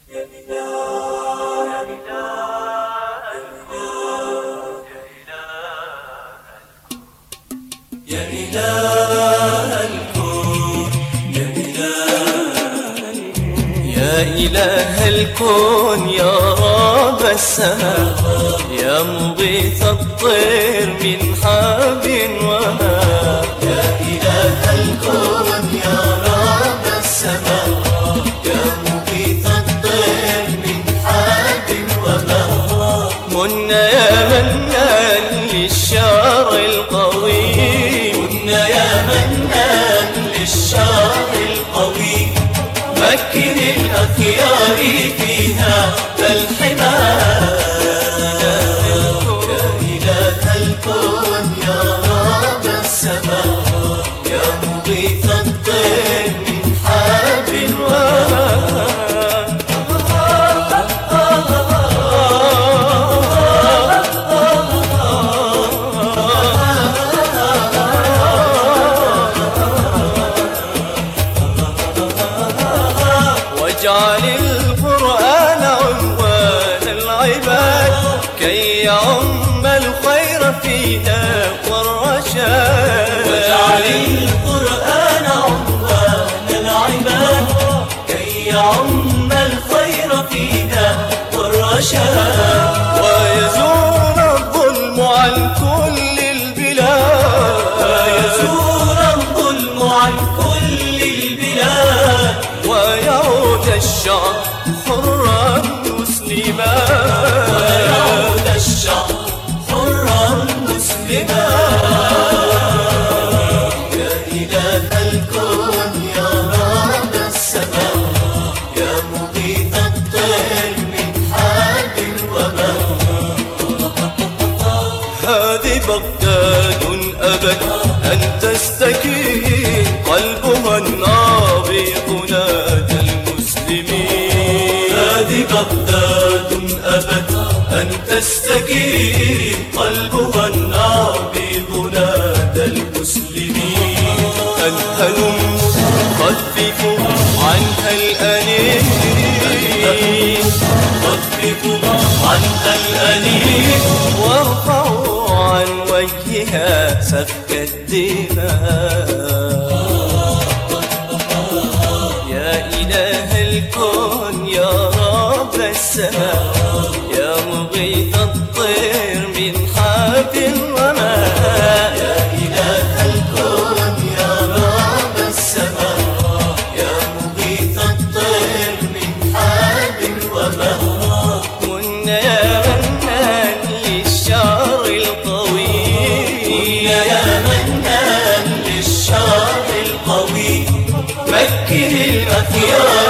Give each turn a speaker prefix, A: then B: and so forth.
A: يا إله الكون يا إله الكون يا رب السماء يا مغيث الطير من حاب وهاب يا إله الكون يا رب السماء يا مغيث الطير من حاب وهاب من يا منان للشعر القوي يا منان للشعر القوي مكن الأخيار فيها الحماية يا إله الكون يا رب السماء يا مغيث الطير من حاب وهاب واجعل القرآن عنوان العباد كي يعم الخير فينا والرشاد واجعل القرآن عنوان العباد كي يعم الخير فينا والرشاد ويزول الظلم عن كل البلاد ويزول الظلم عن كل البلاد ويعود الشعب حرا مسلما ويعود الشعب حرا مسلما يا إله الكون يا رب السماء يا مغيث الطير من حاب ومهاب هذه بغداد أبت أن تستكين قلبها النابض نادى المسلمين هذه بغداد أبت أن تستكين قلبها النابض نادى المسلمين أنهلم خففوا عنها الأنين خففوا عنها الأنين وارفعوا عن وجهها سفك الدماء يا إله الكون يا رب السماء يا مغيث الطير من حاب وماء يا إله الكون يا رب السماء يا مغيث الطير من حاب وماء من يا منان للشعر القوي يا منان للشعر القوي مكن الأخيار